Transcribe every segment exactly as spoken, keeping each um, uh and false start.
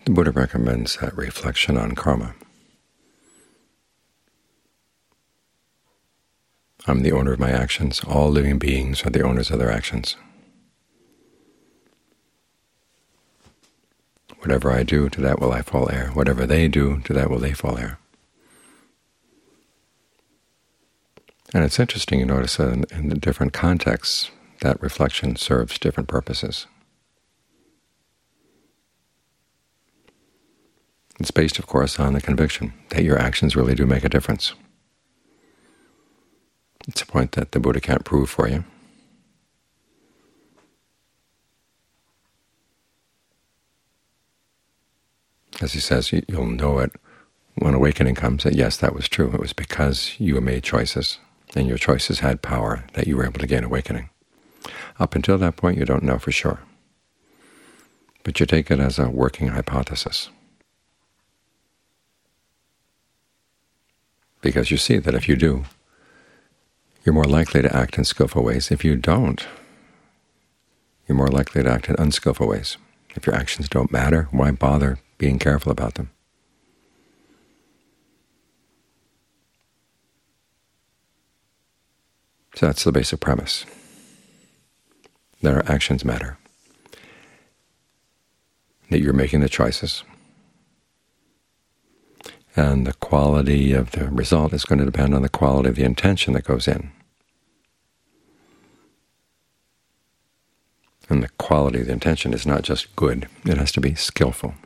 The Buddha recommends that reflection on karma. I'm the owner of my actions. All living beings are the owners of their actions. Whatever I do, to that will I fall heir. Whatever they do, to that will they fall heir. And it's interesting, you notice that in, in the different contexts, that reflection serves different purposes. It's based, of course, on the conviction that your actions really do make a difference. It's a point that the Buddha can't prove for you. As he says, you'll know it when awakening comes that yes, that was true. It was because you made choices, and your choices had power, that you were able to gain awakening. Up until that point, you don't know for sure. But you take it as a working hypothesis. Because you see that if you do, you're more likely to act in skillful ways. If you don't, you're more likely to act in unskillful ways. If your actions don't matter, why bother being careful about them? So that's the basic premise, that our actions matter, that you're making the choices, and the quality of the result is going to depend on the quality of the intention that goes in. And the quality of the intention is not just good, it has to be skillful.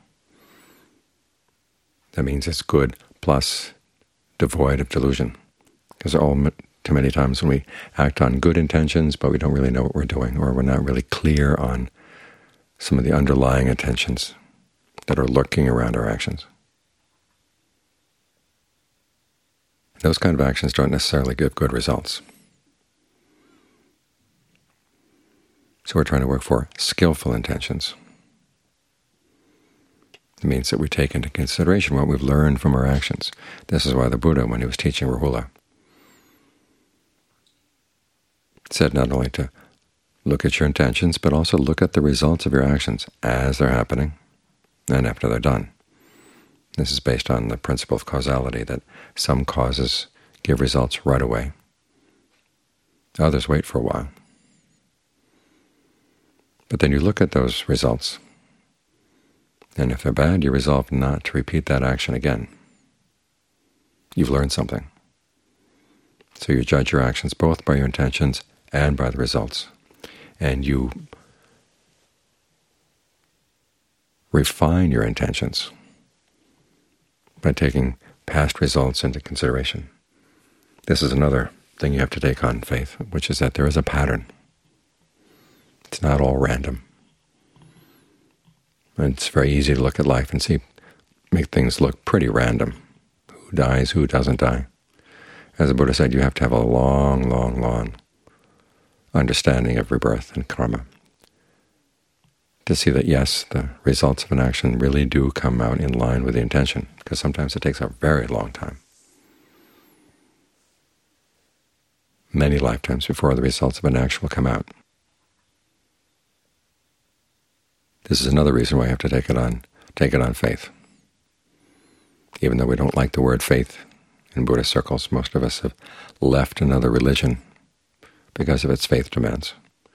That means it's good plus devoid of delusion. Because all too many times when we act on good intentions, but we don't really know what we're doing, or we're not really clear on some of the underlying intentions that are lurking around our actions. Those kind of actions don't necessarily give good results. So we're trying to work for skillful intentions. It means that we take into consideration what we've learned from our actions. This is why the Buddha, when he was teaching Rahula, said not only to look at your intentions, but also look at the results of your actions as they're happening and after they're done. This is based on the principle of causality, that some causes give results right away. Others wait for a while. But then you look at those results, and if they're bad, you resolve not to repeat that action again. You've learned something. So you judge your actions both by your intentions and by the results. And you refine your intentions by taking past results into consideration. This is another thing you have to take on faith, which is that there is a pattern. It's not all random. And it's very easy to look at life and see, make things look pretty random. Who dies, who doesn't die. As the Buddha said, you have to have a long, long, long understanding of rebirth and karma to see that, yes, the results of an action really do come out in line with the intention, because sometimes it takes a very long time, many lifetimes before the results of an action will come out. This is another reason why you have to take it on, take it on faith. Even though we don't like the word faith in Buddhist circles, most of us have left another religion because of its faith demands.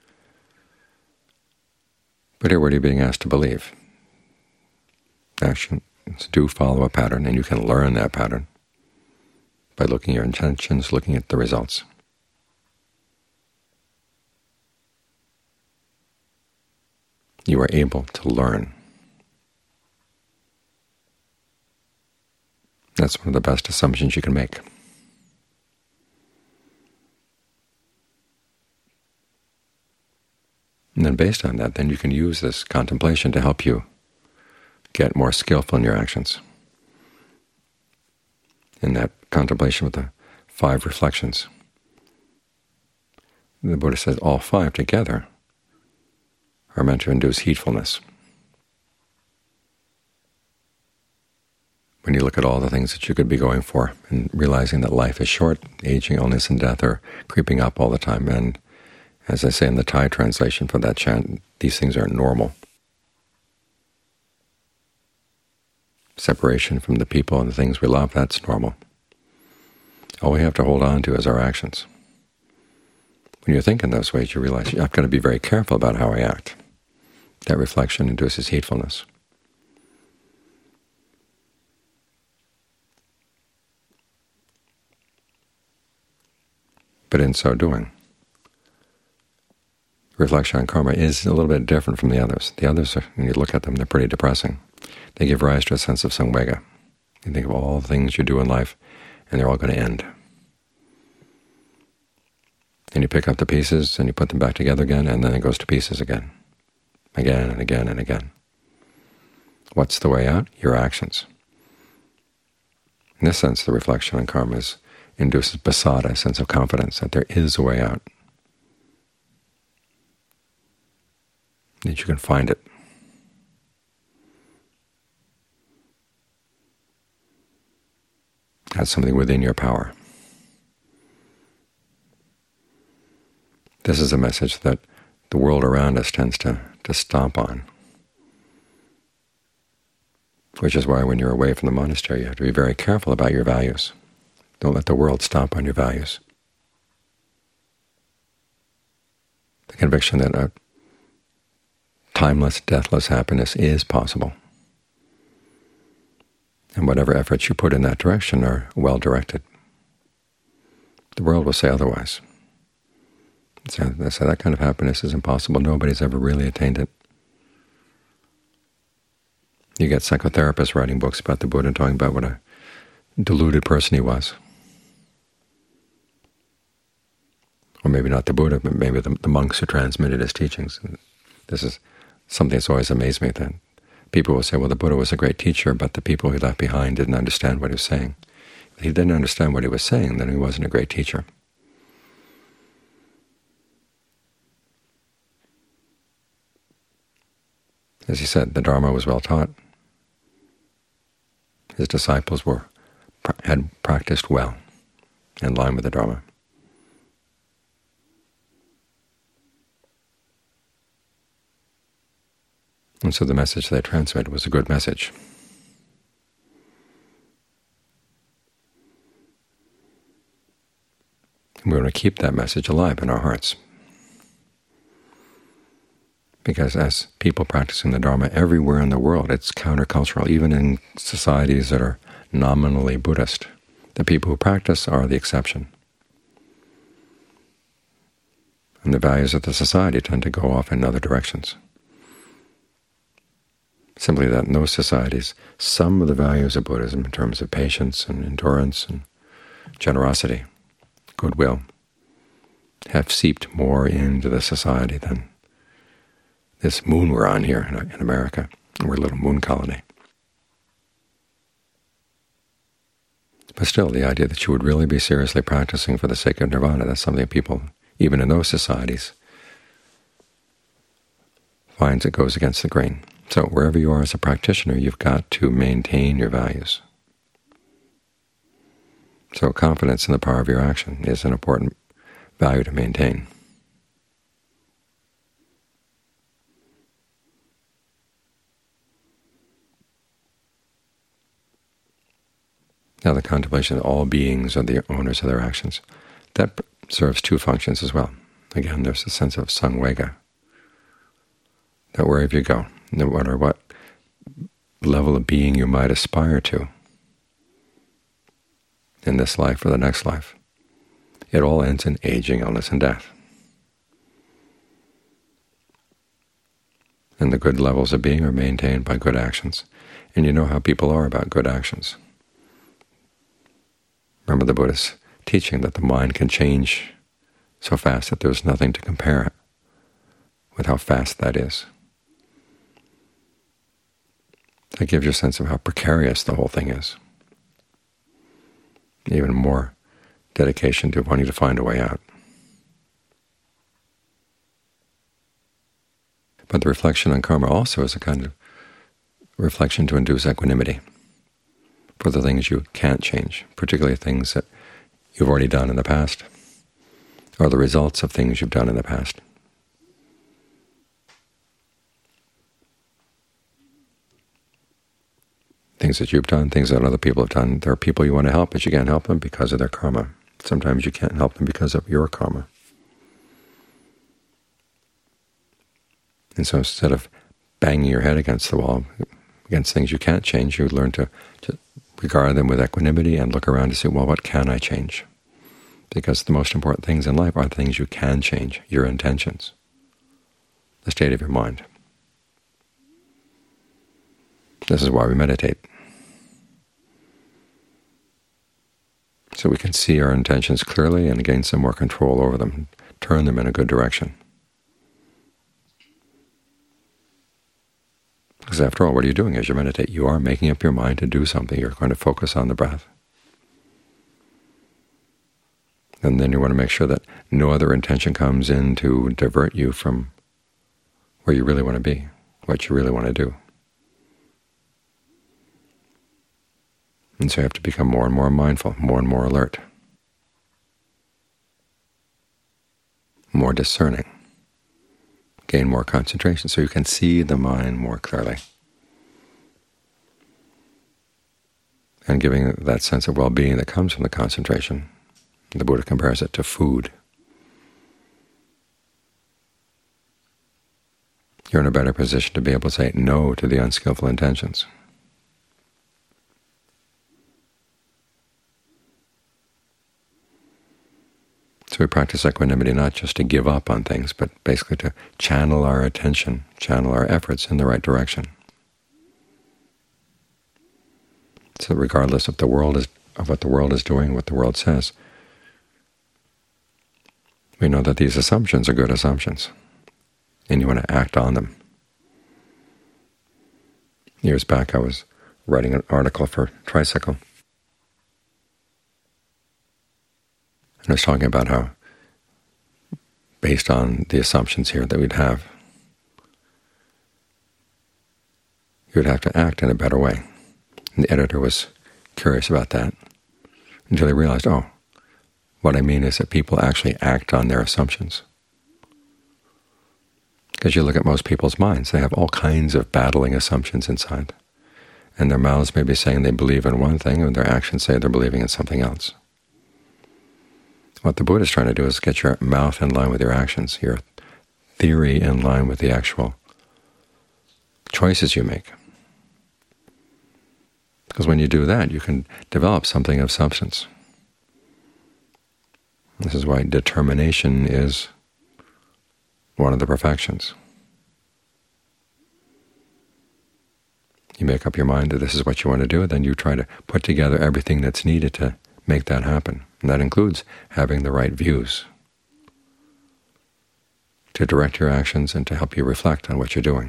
But here, what are you being asked to believe? Actions do follow a pattern, and you can learn that pattern by looking at your intentions, looking at the results. You are able to learn. That's one of the best assumptions you can make. And then based on that, then you can use this contemplation to help you get more skillful in your actions. In that contemplation with the five reflections, the Buddha says all five together are meant to induce heedfulness. When you look at all the things that you could be going for and realizing that life is short, aging, illness, and death are creeping up all the time, and as I say in the Thai translation for that chant, these things are normal. separation from the people and the things we love, that's normal. All we have to hold on to is our actions. When you think in those ways, you realize I've got to be very careful about how I act. That reflection induces heedfulness. But in so doing, reflection on karma is a little bit different from the others. The others, are, when you look at them, they're pretty depressing. They give rise to a sense of samvega. You think of all the things you do in life, and they're all going to end. And you pick up the pieces, and you put them back together again, and then it goes to pieces again, again and again and again. What's the way out? Your actions. In this sense, the reflection on karma is, induces pasada, a sense of confidence that there is a way out, that you can find it. That's something within your power. This is a message that the world around us tends to, to stomp on, which is why when you're away from the monastery you have to be very careful about your values. Don't let the world stomp on your values. The conviction that a timeless, deathless happiness is possible, and whatever efforts you put in that direction are well-directed. The world will say otherwise. So they say that kind of happiness is impossible. Nobody's ever really attained it. You get psychotherapists writing books about the Buddha and talking about what a deluded person he was. Or maybe not the Buddha, but maybe the, the monks who transmitted his teachings. And this is something that's always amazed me, that people will say, well, the Buddha was a great teacher, but the people he left behind didn't understand what he was saying. If he didn't understand what he was saying, then he wasn't a great teacher. As he said, the Dharma was well taught. His disciples were had practiced well, in line with the Dharma. And so the message they transmitted was a good message. And we want to keep that message alive in our hearts. Because as people practicing the Dharma everywhere in the world, it's countercultural, even in societies that are nominally Buddhist. The people who practice are the exception. And the values of the society tend to go off in other directions. Simply that in those societies, some of the values of Buddhism in terms of patience and endurance and generosity, goodwill, have seeped more into the society than this moon we're on here in America. We're a little moon colony. But still, the idea that you would really be seriously practicing for the sake of nirvana, that's something people, even in those societies, finds it goes against the grain. So wherever you are as a practitioner, you've got to maintain your values. So confidence in the power of your action is an important value to maintain. Now the contemplation that all beings are the owners of their actions, that serves two functions as well. Again, there's a sense of samvega, that wherever you go, no matter what level of being you might aspire to in this life or the next life, it all ends in aging, illness, and death. And the good levels of being are maintained by good actions. And you know how people are about good actions. Remember the Buddha's teaching that the mind can change so fast that there's nothing to compare it with how fast that is. That gives you a sense of how precarious the whole thing is. Even more dedication to wanting to find a way out. But the reflection on karma also is a kind of reflection to induce equanimity for the things you can't change, particularly things that you've already done in the past, or the results of things you've done in the past. things that you've done, things that other people have done. There are people you want to help, but you can't help them because of their karma. Sometimes you can't help them because of your karma. And so instead of banging your head against the wall, against things you can't change, you learn to, to regard them with equanimity and look around to see, well, what can I change? Because the most important things in life are the things you can change, your intentions, the state of your mind. This is why we meditate. So we can see our intentions clearly and gain some more control over them, turn them in a good direction. Because after all, what are you doing as you meditate? You are making up your mind to do something. You're going to focus on the breath. And then you want to make sure that no other intention comes in to divert you from where you really want to be, what you really want to do. And so you have to become more and more mindful, more and more alert, more discerning, gain more concentration so you can see the mind more clearly. And giving that sense of well-being that comes from the concentration, the Buddha compares it to food. You're in a better position to be able to say no to the unskillful intentions. So we practice equanimity not just to give up on things, but basically to channel our attention, channel our efforts in the right direction. So regardless of the world is of what the world is doing, what the world says, we know that these assumptions are good assumptions, and you want to act on them. Years back I was writing an article for Tricycle, and I was talking about how, based on the assumptions here that we'd have, you would have to act in a better way. And the editor was curious about that until he realized, oh, what I mean is that people actually act on their assumptions. Because you look at most people's minds, they have all kinds of battling assumptions inside. And their mouths may be saying they believe in one thing, and their actions say they're believing in something else. What the Buddha is trying to do is get your mouth in line with your actions, your theory in line with the actual choices you make. Because when you do that, you can develop something of substance. This is why determination is one of the perfections. You make up your mind that this is what you want to do, and then you try to put together everything that's needed to make that happen. And that includes having the right views to direct your actions and to help you reflect on what you're doing.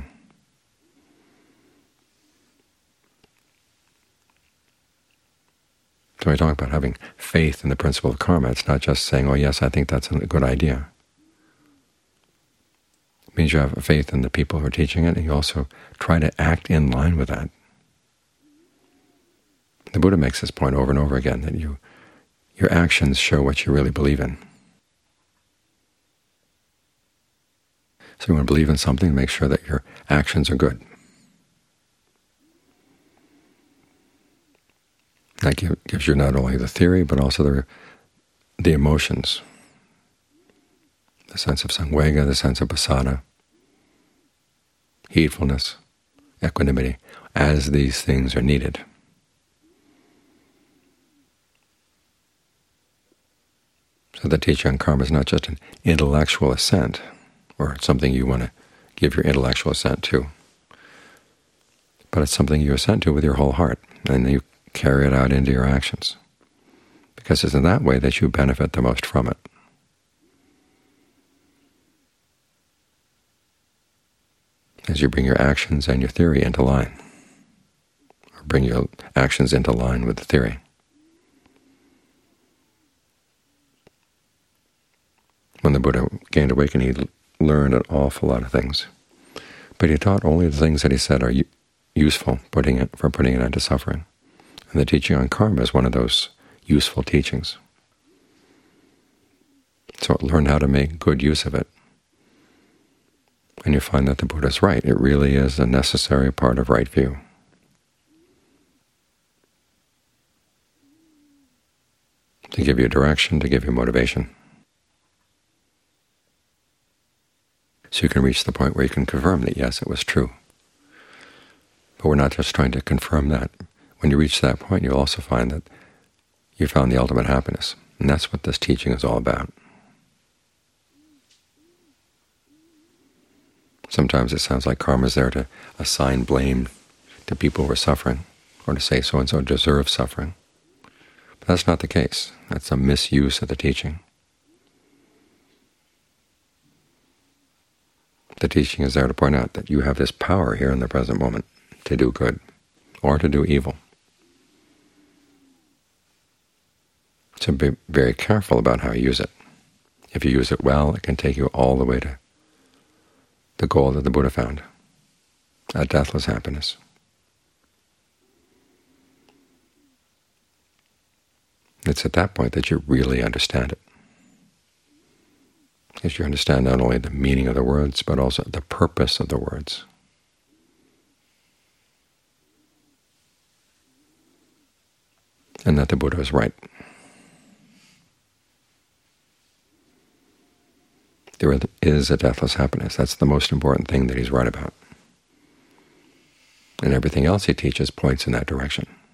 So when we talk about having faith in the principle of karma, it's not just saying, oh yes, I think that's a good idea. It means you have faith in the people who are teaching it, and you also try to act in line with that. The Buddha makes this point over and over again, that you, your actions show what you really believe in. So you want to believe in something, make sure that your actions are good. That give, gives you not only the theory, but also the, the emotions, the sense of samvega, the sense of pasada, heedfulness, equanimity, as these things are needed. So the teaching on karma is not just an intellectual assent, or something you want to give your intellectual assent to, but it's something you assent to with your whole heart, and you carry it out into your actions, because it's in that way that you benefit the most from it. As you bring your actions and your theory into line, or bring your actions into line with the theory. When the Buddha gained awakening, he learned an awful lot of things, but he taught only the things that he said are useful putting it, for putting it into suffering. And the teaching on karma is one of those useful teachings. So learn how to make good use of it. And you find that the Buddha is right. It really is a necessary part of right view. to give you direction, to give you motivation, so you can reach the point where you can confirm that, yes, it was true. But we're not just trying to confirm that. When you reach that point, you'll also find that you found the ultimate happiness. And that's what this teaching is all about. Sometimes it sounds like karma is there to assign blame to people who are suffering, or to say so-and-so deserves suffering. But that's not the case. That's a misuse of the teaching. The teaching is there to point out that you have this power here in the present moment to do good or to do evil. So be very careful about how you use it. If you use it well, it can take you all the way to the goal that the Buddha found, a deathless happiness. It's at that point that you really understand it. Because you understand not only the meaning of the words, but also the purpose of the words. And that the Buddha is right. There is a deathless happiness. That's the most important thing that he's right about. And everything else he teaches points in that direction.